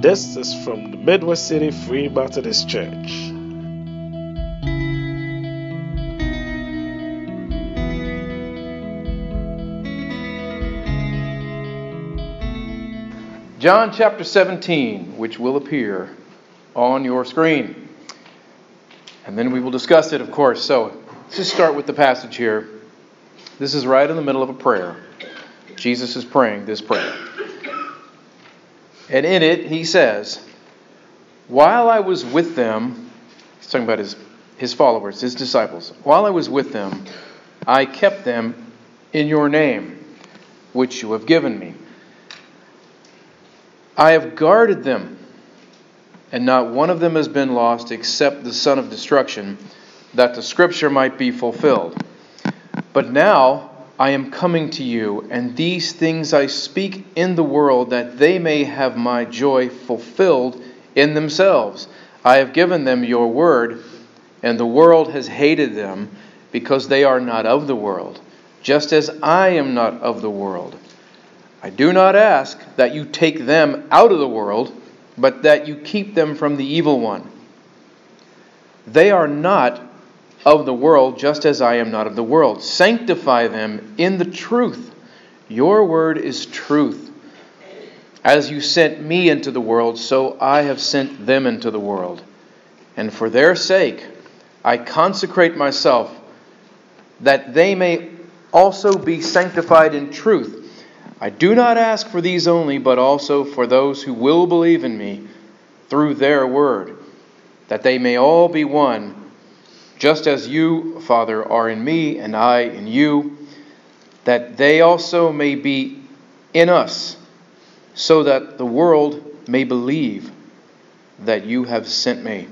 This is from the Midwest City Free Methodist Church. John chapter 17, which will appear on your screen. And then we will discuss it, of course. So let's just start with the passage here. This is right in the middle of a prayer. Jesus is praying this prayer. And in it, he says, while I was with them, he's talking about his followers, his disciples. While I was with them, I kept them in your name, which you have given me. I have guarded them, and not one of them has been lost except the son of destruction, that the scripture might be fulfilled. But now I am coming to you, and these things I speak in the world, that they may have my joy fulfilled in themselves. I have given them your word, and the world has hated them, because they are not of the world, just as I am not of the world. I do not ask that you take them out of the world, but that you keep them from the evil one. They are not of the world, just as I am not of the world. Sanctify them in the truth. Your word is truth. As you sent me into the world, so I have sent them into the world. And for their sake, I consecrate myself, that they may also be sanctified in truth. I do not ask for these only, but also for those who will believe in me through their word, that they may all be one, just as you, Father, are in me and I in you, that they also may be in us, so that the world may believe that you have sent me.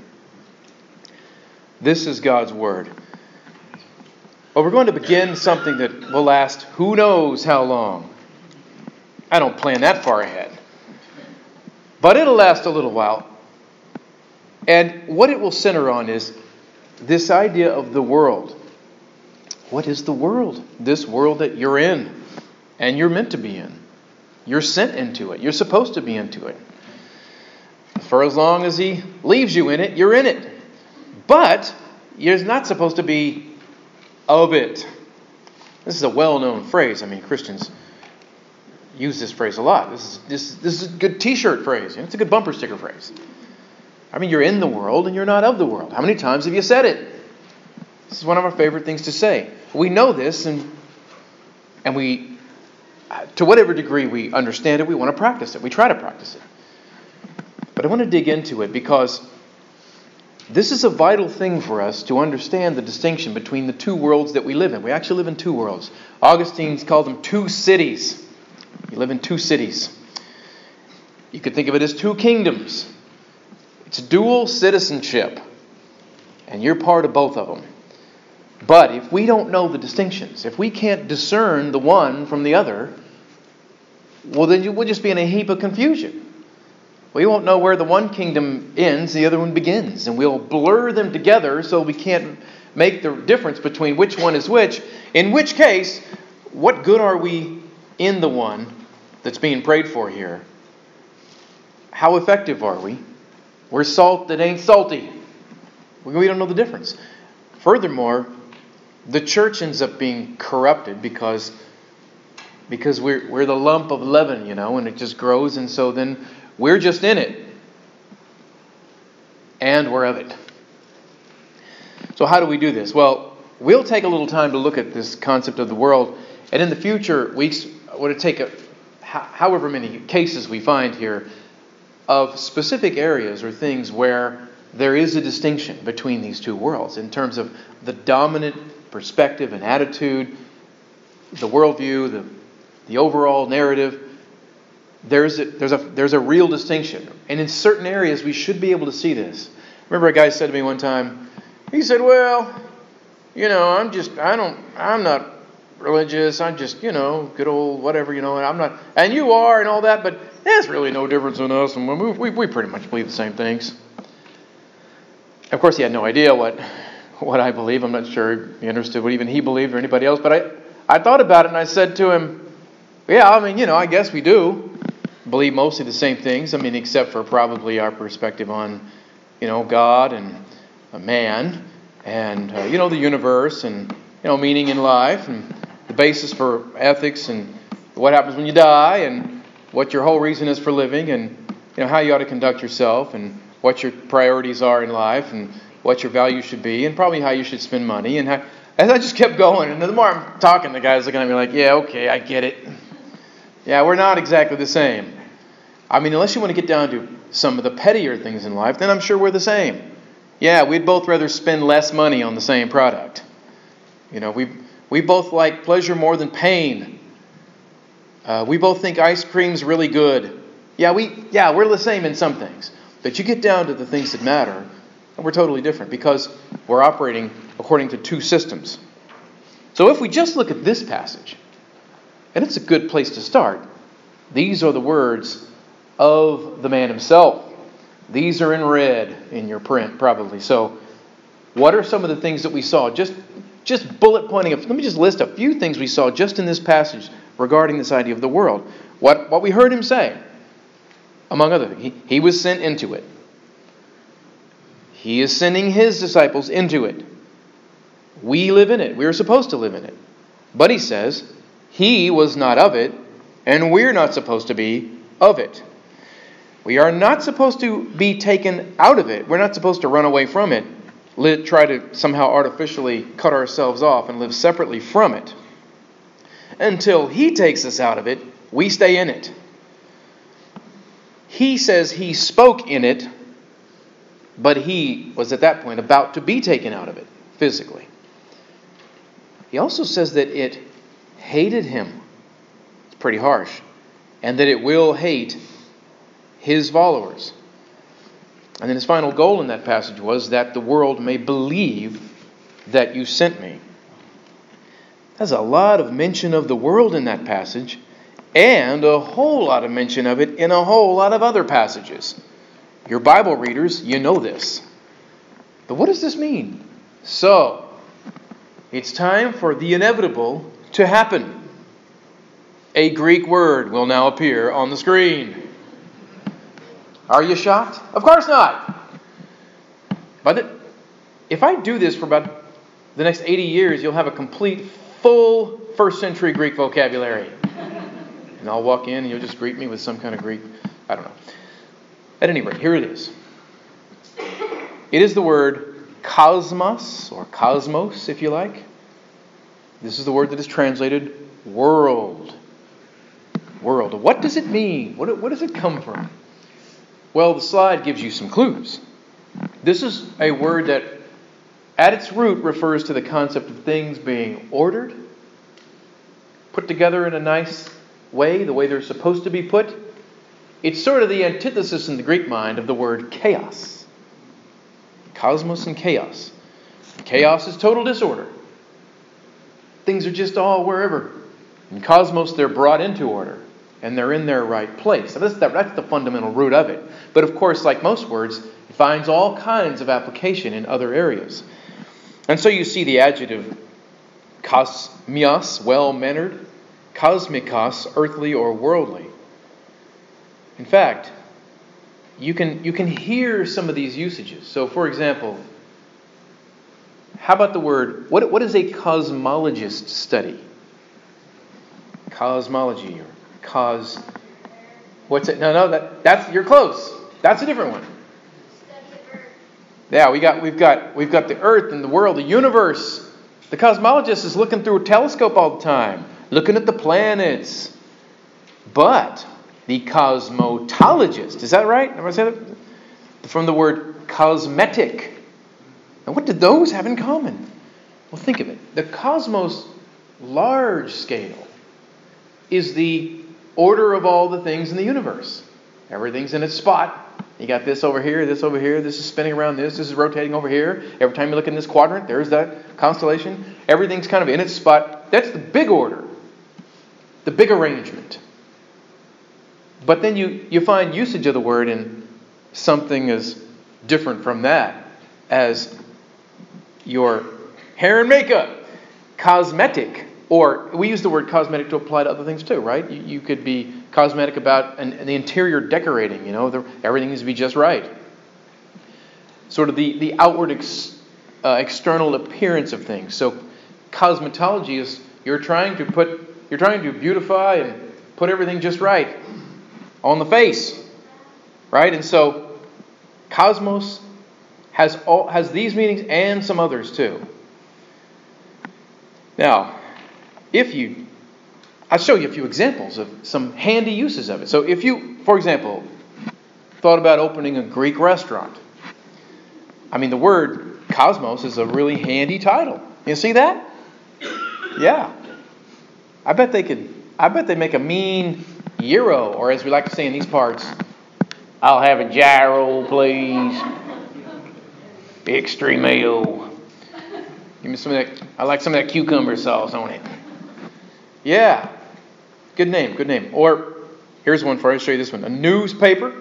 This is God's word. Well, we're going to begin something that will last who knows how long. I don't plan that far ahead. But it'll last a little while. And what it will center on is this idea of the world. What is the world? This world that you're in and you're meant to be in. You're sent into it. You're supposed to be into it. For as long as He leaves you in it, you're in it. But you're not supposed to be of it. This is a well-known phrase. I mean, Christians use this phrase a lot. This is a good T-shirt phrase. It's a good bumper sticker phrase. I mean, you're in the world and you're not of the world. How many times have you said it? This is one of our favorite things to say. We know this, and we, to whatever degree we understand it, we want to practice it. We try to practice it. But I want to dig into it because this is a vital thing for us to understand the distinction between the two worlds that we live in. We actually live in two worlds. Augustine's called them two cities. You live in two cities. You could think of it as two kingdoms. It's dual citizenship. And you're part of both of them. But if we don't know the distinctions, if we can't discern the one from the other, well, then we'll just be in a heap of confusion. We won't know where the one kingdom ends, the other one begins. And we'll blur them together so we can't make the difference between which one is which. In which case, what good are we in the one that's being prayed for here? How effective are we? We're salt that ain't salty. We don't know the difference. Furthermore, the church ends up being corrupted because we're the lump of leaven, and it just grows, and so then we're just in it. And we're of it. So how do we do this? Well, we'll take a little time to look at this concept of the world, and in the future weeks, I want to take however many cases we find here of specific areas or things where there is a distinction between these two worlds in terms of the dominant perspective and attitude, the worldview, the overall narrative. There's a real distinction, and in certain areas we should be able to see this. Remember, a guy said to me one time. He said, "Well, I'm not religious. I'm just, good old whatever, and I'm not, and you are, and all that. But there's really no difference in us, and we pretty much believe the same things." Of course, he had no idea what I believe. I'm not sure he understood what even he believed or anybody else. But I thought about it, and I said to him, "Yeah, I guess we do." believe mostly the same things. I mean, except for probably our perspective on, God and man and, the universe and, meaning in life and the basis for ethics and what happens when you die and what your whole reason is for living and, how you ought to conduct yourself and what your priorities are in life and what your values should be and probably how you should spend money. And I just kept going. And the more I'm talking, the guy's looking at me like, yeah, okay, I get it. Yeah, we're not exactly the same. I mean, unless you want to get down to some of the pettier things in life, then I'm sure we're the same. Yeah, we'd both rather spend less money on the same product. We both like pleasure more than pain. We both think ice cream's really good. Yeah, we're the same in some things. But you get down to the things that matter, and we're totally different because we're operating according to two systems. So if we just look at this passage, and it's a good place to start, these are the words of the man himself. These are in red in your print, probably. So what are some of the things that we saw? Just bullet pointing. Let me just list a few things we saw just in this passage regarding this idea of the world. What we heard him say, among other things. He was sent into it. He is sending his disciples into it. We live in it. We are supposed to live in it. But he says, he was not of it, and we're not supposed to be of it. We are not supposed to be taken out of it. We're not supposed to run away from it, try to somehow artificially cut ourselves off and live separately from it. Until he takes us out of it, we stay in it. He says he spoke in it, but he was at that point about to be taken out of it physically. He also says that it hated him. It's pretty harsh. And that it will hate his followers. And then his final goal in that passage was that the world may believe that you sent me. There's a lot of mention of the world in that passage, and a whole lot of mention of it in a whole lot of other passages. Your Bible readers, you know this. But what does this mean? So, it's time for the inevitable to happen. A Greek word will now appear on the screen. Are you shocked? Of course not. But if I do this for about the next 80 years, you'll have a complete, full first century Greek vocabulary. And I'll walk in and you'll just greet me with some kind of Greek, I don't know. At any rate, here it is. It is the word cosmos, or cosmos if you like. This is the word that is translated world. World. What does it mean? What does it come from? Well, the slide gives you some clues. This is a word that at its root refers to the concept of things being ordered, put together in a nice way, the way they're supposed to be put. It's sort of the antithesis in the Greek mind of the word chaos. Cosmos and chaos. Chaos is total disorder. Things are just all wherever. In cosmos, they're brought into order. And they're in their right place. So that's the fundamental root of it. But of course, like most words, it finds all kinds of application in other areas. And so you see the adjective kosmios, well-mannered, cosmikos, earthly or worldly. In fact, you can hear some of these usages. So for example, how about the word, what is a cosmologist study? Cosmology or what's it? No, that's you're close. That's a different one. Yeah, we've got the earth and the world, the universe. The cosmologist is looking through a telescope all the time, looking at the planets. But the cosmologist, is that right? Am I saying that? From the word cosmetic. And what do those have in common? Well, think of it. The cosmos, large scale, is the order of all the things in the universe. Everything's in its spot. You got this over here, this is spinning around this is rotating over here. Every time you look in this quadrant, there's that constellation. Everything's kind of in its spot. That's the big order. The big arrangement. But then you find usage of the word in something as different from that as your hair and makeup. Cosmetic. Or we use the word cosmetic to apply to other things too, right? You could be cosmetic about the interior decorating. Everything needs to be just right. Sort of the outward external appearance of things. So cosmetology is you're trying to beautify and put everything just right on the face, right? And so cosmos has these meanings and some others too. Now, I'll show you a few examples of some handy uses of it. So if you, for example, thought about opening a Greek restaurant, the word cosmos is a really handy title. You see that? Yeah. I bet they make a mean gyro, or as we like to say in these parts, I'll have a gyro, please. Extremeo. Give me some of that. I like some of that cucumber sauce on it. Yeah. Good name. Or, here's one for you. I'll show you this one. A newspaper.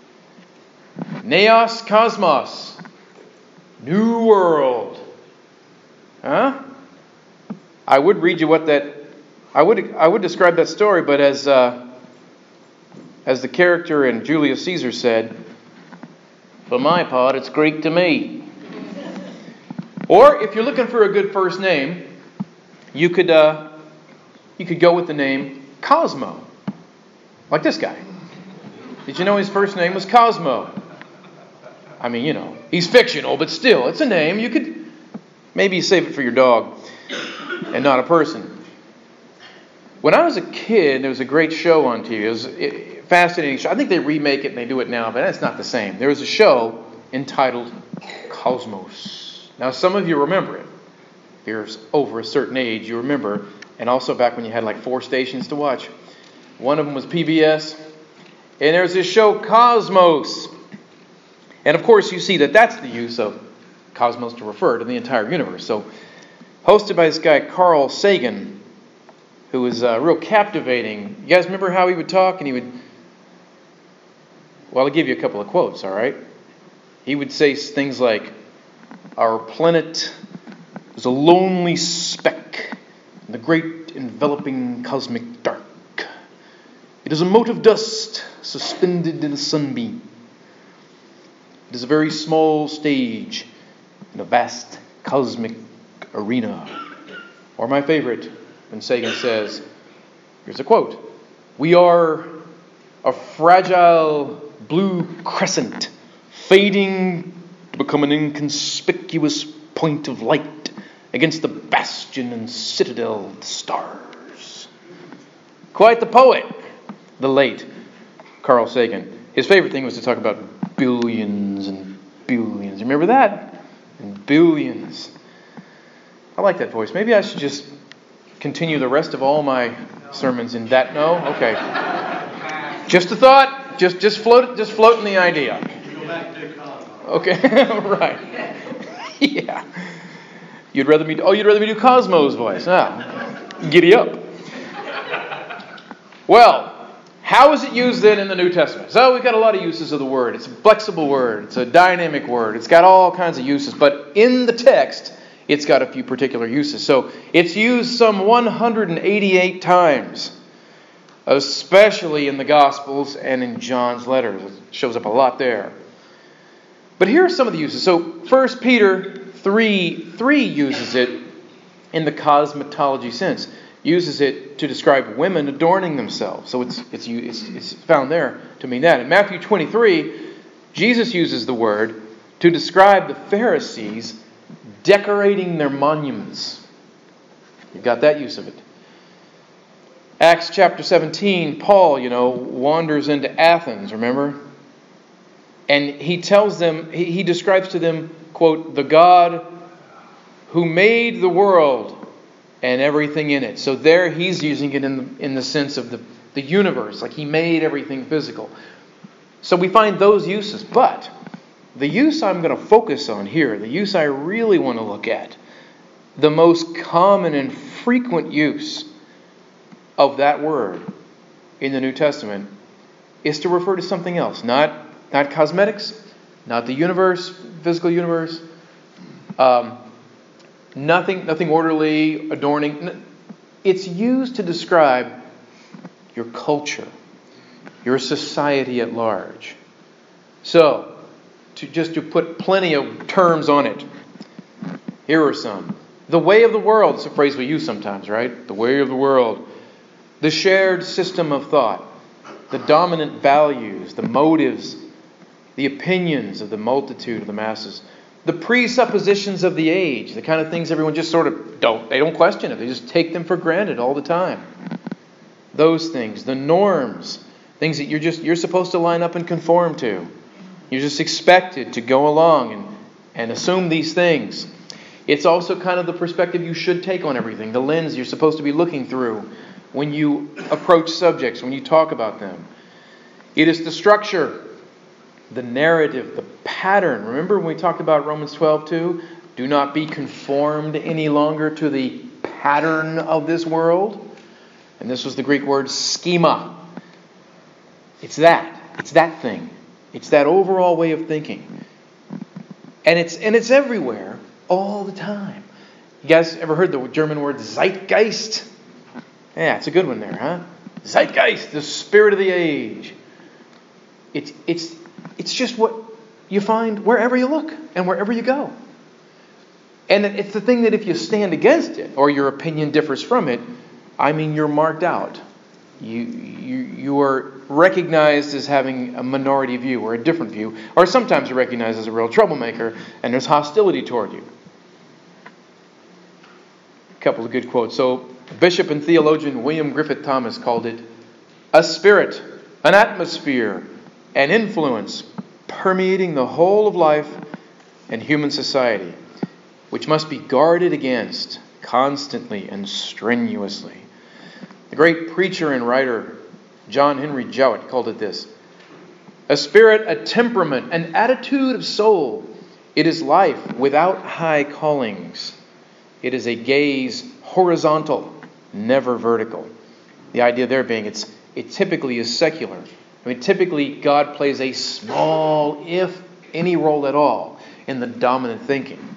Neos Cosmos. New World. Huh? I would read you what that... I would describe that story, but as the character in Julius Caesar said, for my part, it's Greek to me. Or, if you're looking for a good first name, you could go with the name Cosmo. Like this guy. Did you know his first name was Cosmo? He's fictional, but still, it's a name. You could maybe save it for your dog and not a person. When I was a kid, there was a great show on TV. It was a fascinating show. I think they remake it and they do it now, but it's not the same. There was a show entitled Cosmos. Now, some of you remember it. If you're over a certain age, you remember. And also back when you had like 4 stations to watch. One of them was PBS. And there's this show, Cosmos. And of course, you see that that's the use of cosmos to refer to the entire universe. So, hosted by this guy, Carl Sagan, who was real captivating. You guys remember how he would talk? And he would... Well, I'll give you a couple of quotes, all right? He would say things like, our planet is a lonely speck in the great enveloping cosmic dark. It is a mote of dust suspended in a sunbeam. It is a very small stage in a vast cosmic arena. Or my favorite, when Sagan says, here's a quote, we are a fragile blue crescent fading to become an inconspicuous point of light against the bastion and citadel of the stars. Quite the poet, the late Carl Sagan. His favorite thing was to talk about billions and billions. Remember that? And billions. I like that voice. Maybe I should just continue the rest of all my sermons in that. No? Okay. Just a thought. Just floating the idea. Okay. Right. Yeah. You'd rather me do Cosmo's voice. Giddy up. Well, how is it used then in the New Testament? So we've got a lot of uses of the word. It's a flexible word. It's a dynamic word. It's got all kinds of uses. But in the text, it's got a few particular uses. So it's used some 188 times, especially in the Gospels and in John's letters. It shows up a lot there. But here are some of the uses. So 1 Peter 3 uses it in the cosmetology sense. Uses it to describe women adorning themselves. So it's found there to mean that. In Matthew 23, Jesus uses the word to describe the Pharisees decorating their monuments. You've got that use of it. Acts chapter 17, Paul, wanders into Athens, remember? And he tells them, he describes to them, quote, the God who made the world and everything in it. So there he's using it in the sense of the universe, like he made everything physical. So we find those uses. But the use I'm going to focus on here, the use I really want to look at, the most common and frequent use of that word in the New Testament is to refer to something else. Not cosmetics, not the universe, physical universe, nothing orderly, adorning. It's used to describe your culture, You're a society at large. So, to put plenty of terms on it, here are some. The way of the world is a phrase we use sometimes, right? The way of the world. The shared system of thought. The dominant values, the motives, the opinions of the multitude of the masses. The presuppositions of the age, the kind of things everyone just sort of don't question it. They just take them for granted all the time. Those things, the norms, things that you're supposed to line up and conform to. You're just expected to go along and assume these things. It's also kind of the perspective you should take on everything, the lens you're supposed to be looking through when you approach subjects, when you talk about them. It is the structure, the narrative, the pattern. Remember when we talked about Romans 12:2? Do not be conformed any longer to the pattern of this world. And this was the Greek word schema. It's that thing. It's that overall way of thinking. And it's everywhere all the time. You guys ever heard the German word Zeitgeist? Yeah, it's a good one there, huh? Zeitgeist, the spirit of the age. It's just what you find wherever you look and wherever you go. And it's the thing that if you stand against it or your opinion differs from it, you're marked out. You are recognized as having a minority view or a different view, or sometimes you're recognized as a real troublemaker and there's hostility toward you. A couple of good quotes. So, Bishop and theologian William Griffith Thomas called it a spirit, an atmosphere, an influence permeating the whole of life and human society, which must be guarded against constantly and strenuously. The great preacher and writer John Henry Jowett called it this: a spirit, a temperament, an attitude of soul. It is life without high callings. It is a gaze horizontal, never vertical. The idea there being it typically is secular. Typically God plays a small, if any role at all, in the dominant thinking.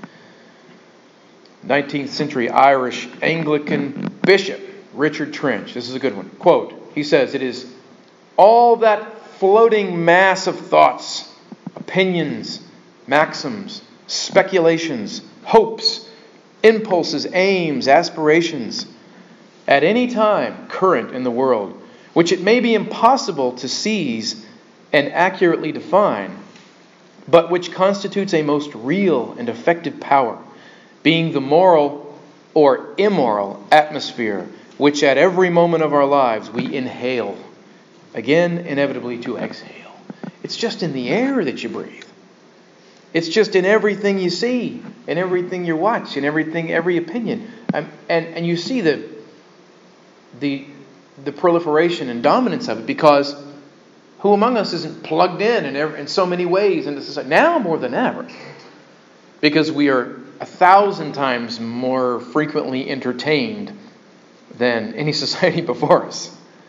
19th century Irish Anglican bishop Richard Trench, this is a good one, quote, he says, it is all that floating mass of thoughts, opinions, maxims, speculations, hopes, impulses, aims, aspirations, at any time current in the world, which it may be impossible to seize and accurately define, but which constitutes a most real and effective power, being the moral or immoral atmosphere which at every moment of our lives we inhale, again inevitably to exhale. It's just in the air that you breathe. It's just in everything you see, in everything you watch, in every opinion. And you see the proliferation and dominance of it, because who among us isn't plugged in so many ways into society? Now more than ever. Because we are 1,000 times more frequently entertained than any society before us.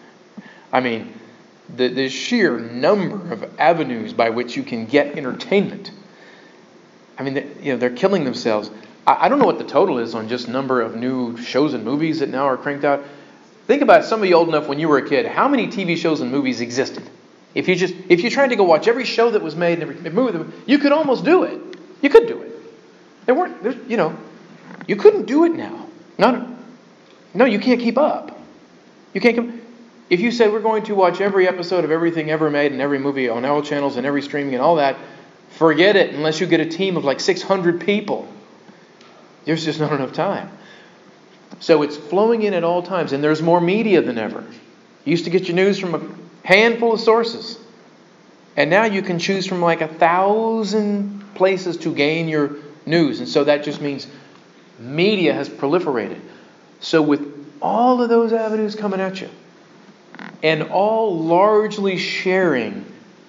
The sheer number of avenues by which you can get entertainment. They're killing themselves. I don't know what the total is on just number of new shows and movies that now are cranked out. Think about it, some of you old enough when you were a kid, how many TV shows and movies existed? If you tried to go watch every show that was made and every movie, you could almost do it. You could do it. You couldn't do it now. No, you can't keep up. If you said we're going to watch every episode of everything ever made and every movie on all channels and every streaming and all that, forget it unless you get a team of like 600 people. There's just not enough time. So it's flowing in at all times, and there's more media than ever. You used to get your news from a handful of sources, and now you can choose from like 1,000 places to gain your news, and so that just means media has proliferated. So with all of those avenues coming at you, and all largely sharing,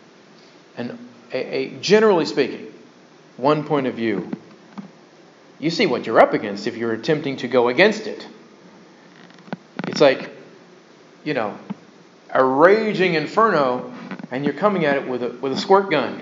generally speaking, one point of view, you see what you're up against if you're attempting to go against it. It's like, a raging inferno, and you're coming at it with a squirt gun.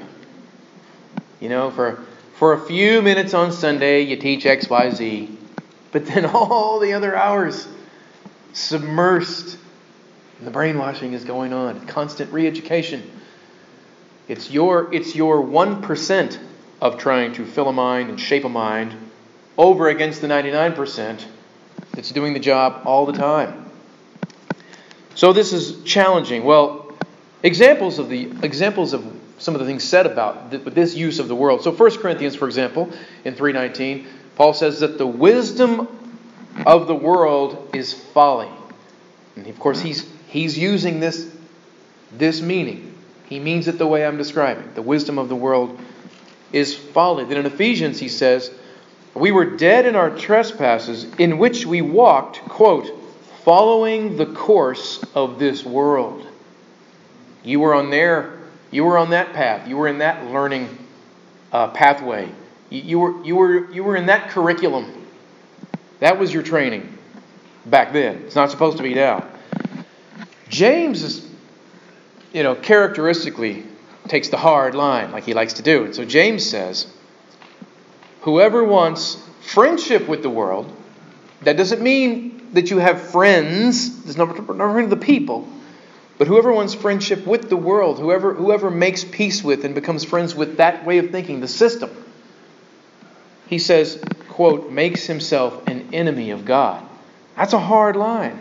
For a few minutes on Sunday, you teach X, Y, Z, but then all the other hours submersed, And the brainwashing is going on. Constant re-education. It's your 1% of trying to fill a mind and shape a mind over against the 99% that's doing the job all the time. So this is challenging. Well, examples of some of the things said about this use of the world. So 1 Corinthians, for example, in 3:19, Paul says that the wisdom of the world is folly. And of course, he's using this meaning. He means it the way I'm describing. The wisdom of the world is folly. Then in Ephesians, he says, we were dead in our trespasses in which we walked, quote, following the course of this world. You were on that path. You were in that learning pathway. You were in that curriculum. That was your training back then. It's not supposed to be now. James is, characteristically takes the hard line like he likes to do. And so James says, whoever wants friendship with the world, that doesn't mean that you have friends. There's never the people. But whoever wants friendship with the world, whoever makes peace with and becomes friends with that way of thinking, the system, he says, quote, makes himself an enemy of God. That's a hard line.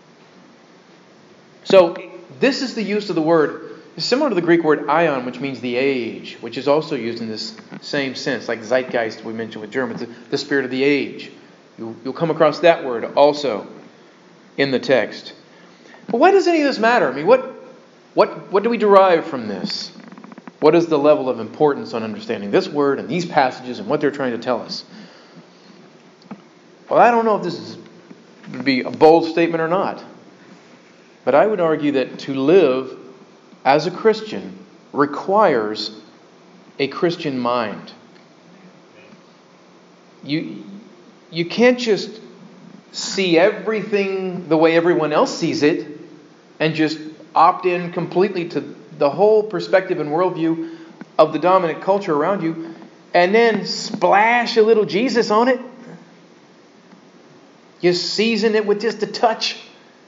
So this is the use of the word. It's similar to the Greek word ion, which means the age, which is also used in this same sense, like Zeitgeist we mentioned with Germans, the spirit of the age. You'll come across that word also in the text. But why does any of this matter? I mean, what do we derive from this? What is the level of importance on understanding this word and these passages and what they're trying to tell us? Well, I don't know if this would be a bold statement or not. But I would argue that to live as a Christian requires a Christian mind. You can't just see everything the way everyone else sees it and just opt in completely to the whole perspective and worldview of the dominant culture around you and then splash a little Jesus on it. You season it with just a touch.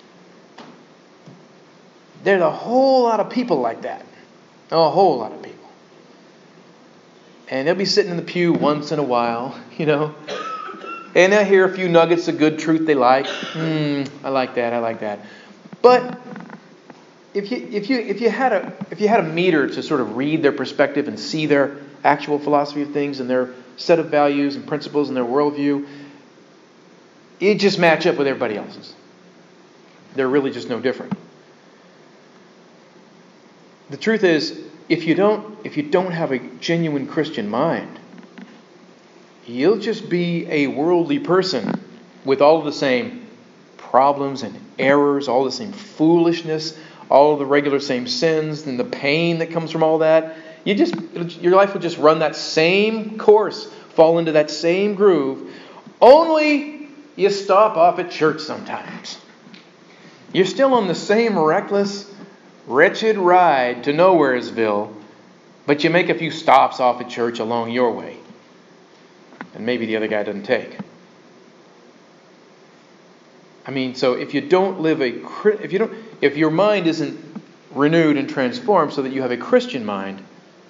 There's a whole lot of people like that. A whole lot of people. And they'll be sitting in the pew once in a while, And they'll hear a few nuggets of good truth they like. I like that. But if you had a meter to sort of read their perspective and see their actual philosophy of things and their set of values and principles and their worldview, it just match up with everybody else's. They're really just no different. The truth is, if you don't have a genuine Christian mind, you'll just be a worldly person with all of the same problems and errors, all the same foolishness, all of the regular same sins, and the pain that comes from all that. Your life will just run that same course, fall into that same groove, only you stop off at church sometimes. You're still on the same reckless, wretched ride to Nowheresville, but you make a few stops off at church along your way. And maybe the other guy doesn't take. I mean, so if you don't live if your mind isn't renewed and transformed so that you have a Christian mind,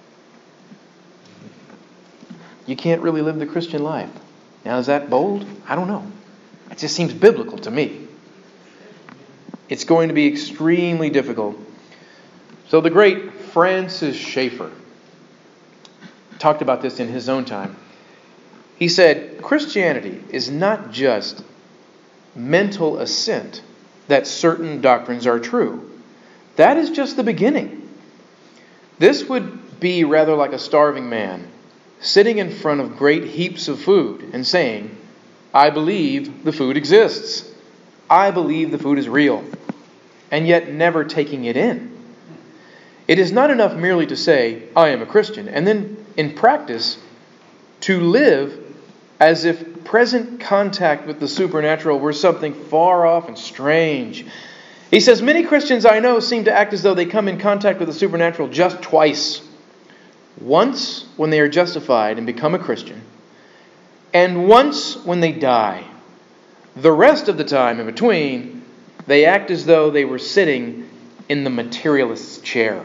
you can't really live the Christian life. Now, is that bold? I don't know. It just seems biblical to me. It's going to be extremely difficult. So the great Francis Schaeffer talked about this in his own time. He said, Christianity is not just mental assent that certain doctrines are true. That is just the beginning. This would be rather like a starving man sitting in front of great heaps of food and saying, I believe the food exists. I believe the food is real. And yet never taking it in. It is not enough merely to say, I am a Christian, and then in practice to live as if present contact with the supernatural were something far off and strange. He says, many Christians I know seem to act as though they come in contact with the supernatural just twice. Once when they are justified and become a Christian, and once when they die. The rest of the time in between, They act as though they were sitting in the materialist's chair.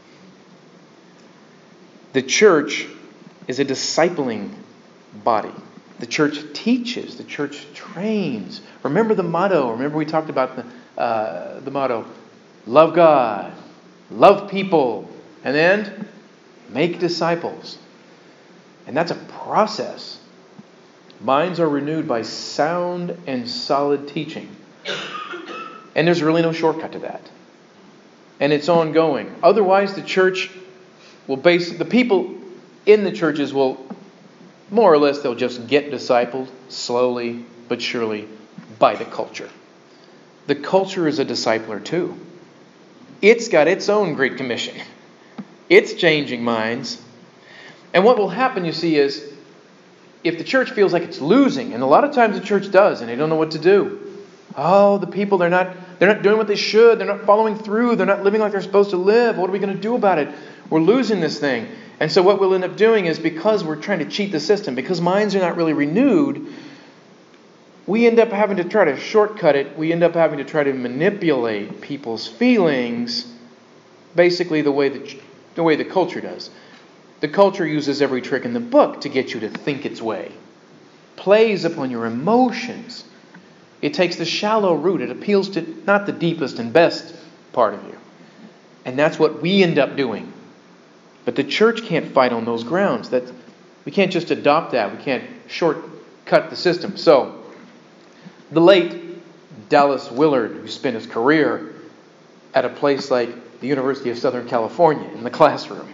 The church is a discipling body. The church teaches. The church trains. Remember the motto. Remember we talked about the motto. Love God. Love people. And then make disciples. And that's a process. Minds are renewed by sound and solid teaching. And there's really no shortcut to that. And it's ongoing. Otherwise, the church will the people in the churches will, more or less, they'll just get discipled slowly but surely by the culture. The culture is a discipler too. It's got its own Great Commission. It's changing minds. And what will happen, you see, is if the church feels like it's losing, and a lot of times the church does, and they don't know what to do. Oh, the people, they're not doing what they should. They're not following through. They're not living like they're supposed to live. What are we going to do about it? We're losing this thing. And so what we'll end up doing is, because we're trying to cheat the system, because minds are not really renewed, we end up having to try to shortcut it. We end up having to try to manipulate people's feelings, basically the way the culture does. The culture uses every trick in the book to get you to think its way. Plays upon your emotions. It takes the shallow route. It appeals to not the deepest and best part of you. And that's what we end up doing. But the church can't fight on those grounds. That we can't just adopt that. We can't shortcut the system. So, the late Dallas Willard, who spent his career at a place like the University of Southern California in the classroom,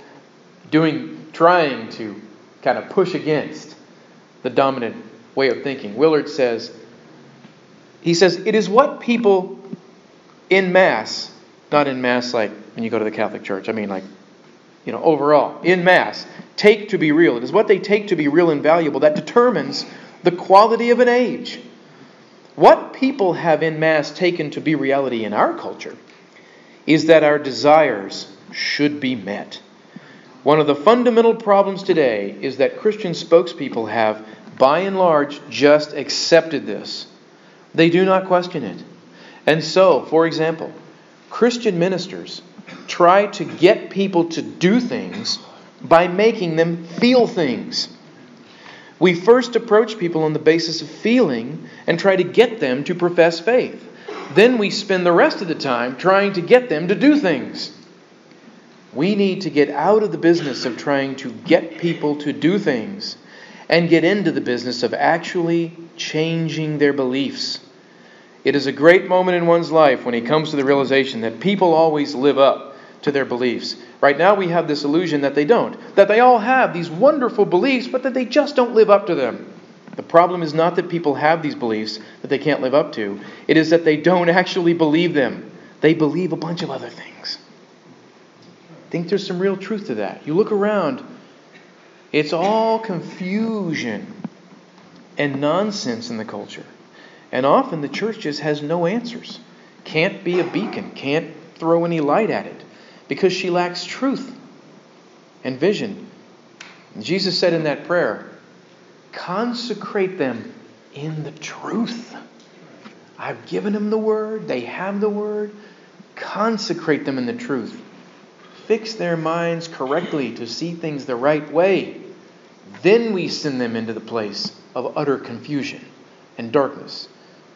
trying to kind of push against the dominant way of thinking. Willard says, it is what people in mass, not in mass like when you go to the Catholic Church, I mean like, overall, in mass, take to be real. It is what they take to be real and valuable that determines the quality of an age. What people have in mass taken to be reality in our culture is that our desires should be met. One of the fundamental problems today is that Christian spokespeople have, by and large, just accepted this. They do not question it. And so, for example, Christian ministers try to get people to do things by making them feel things. We first approach people on the basis of feeling and try to get them to profess faith. Then we spend the rest of the time trying to get them to do things. We need to get out of the business of trying to get people to do things and get into the business of actually changing their beliefs. It is a great moment in one's life when he comes to the realization that people always live up to their beliefs. Right now we have this illusion that they don't. That they all have these wonderful beliefs, but that they just don't live up to them. The problem is not that people have these beliefs that they can't live up to. It is that they don't actually believe them. They believe a bunch of other things. I think there's some real truth to that. You look around, it's all confusion and nonsense in the culture. And often the church just has no answers. Can't be a beacon. Can't throw any light at it. Because she lacks truth and vision. And Jesus said in that prayer, consecrate them in the truth. I've given them the word. They have the word. Consecrate them in the truth. Fix their minds correctly to see things the right way. Then we send them into the place of utter confusion and darkness,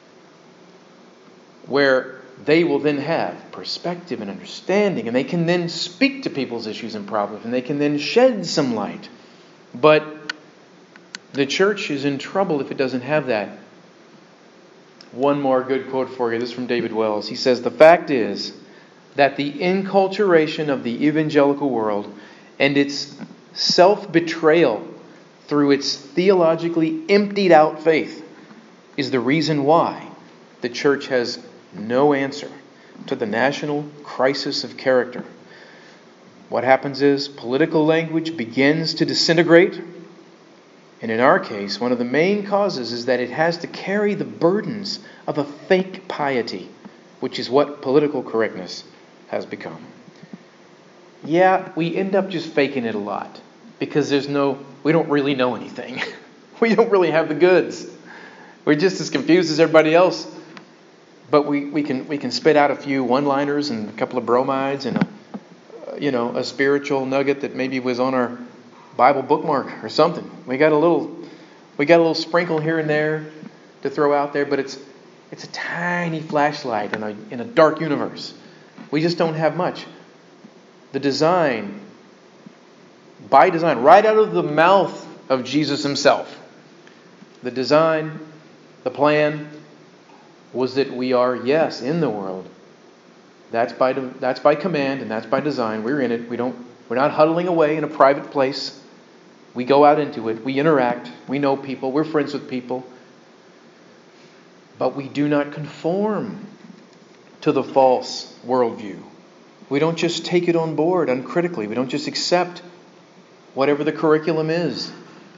where they will then have perspective and understanding, and they can then speak to people's issues and problems, and they can then shed some light. But the church is in trouble if it doesn't have that. One more good quote for you. This is from David Wells. He says, the fact is that the enculturation of the evangelical world and its self-betrayal through its theologically emptied out faith is the reason why the church has no answer to the national crisis of character. What happens is political language begins to disintegrate. And in our case, one of the main causes is that it has to carry the burdens of a fake piety, which is what political correctness has become. Yeah, we end up just faking it a lot because we don't really know anything. We don't really have the goods. We're just as confused as everybody else. But we can spit out a few one-liners and a couple of bromides and a spiritual nugget that maybe was on our Bible bookmark or something. We got a little sprinkle here and there to throw out there, but it's a tiny flashlight in a dark universe. We just don't have much. The design, by design, right out of the mouth of Jesus himself, the design, the plan was that we are, yes, in the world. That's by command and that's by design. We're in it. We're not huddling away in a private place. We go out into it. We interact. We know people. We're friends with people. But we do not conform to the false worldview. We don't just take it on board uncritically. We don't just accept whatever the curriculum is.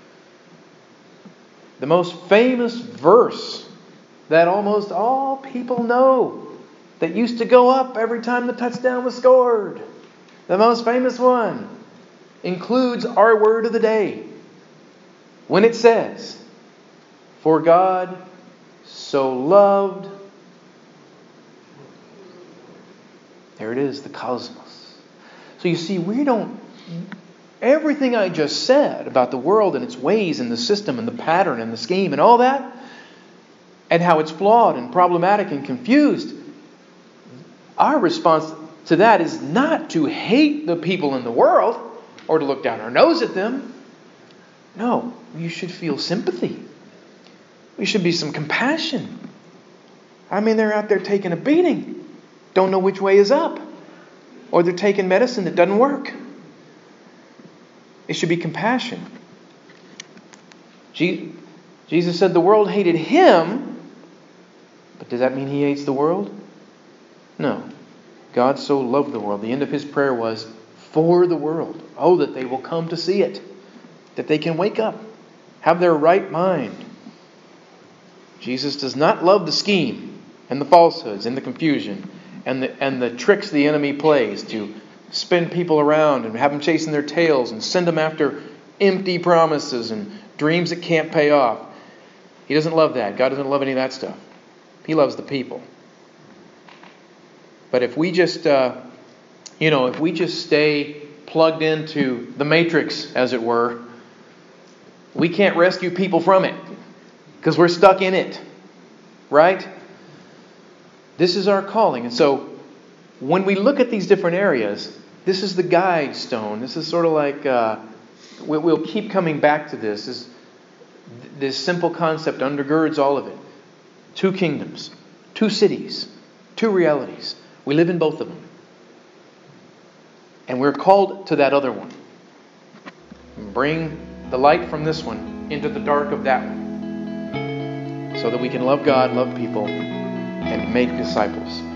The most famous verse that almost all people know, that used to go up every time the touchdown was scored, the most famous one, includes our word of the day. When it says, "For God so loved," there it is, the cosmos. So you see, everything I just said about the world and its ways and the system and the pattern and the scheme and all that, and how it's flawed and problematic and confused, our response to that is not to hate the people in the world or to look down our nose at them. No, you should feel sympathy. We should be some compassion. I mean, they're out there taking a beating. Don't know which way is up. Or they're taking medicine that doesn't work. It should be compassion. Jesus said the world hated him. But does that mean he hates the world? No. God so loved the world. The end of his prayer was, for the world. Oh, that they will come to see it. That they can wake up. Have their right mind. Jesus does not love the scheme and the falsehoods and the confusion and the tricks the enemy plays to spin people around and have them chasing their tails and send them after empty promises and dreams that can't pay off. He doesn't love that. God doesn't love any of that stuff. He loves the people. But if we just, stay plugged into the matrix, as it were, we can't rescue people from it because we're stuck in it, right? This is our calling. And so when we look at these different areas, this is the guide stone. This is sort of like, we'll keep coming back to this. This simple concept undergirds all of it. 2 kingdoms, 2 cities, 2 realities. We live in both of them. And we're called to that other one. Bring the light from this one into the dark of that one. So that we can love God, love people, and make disciples.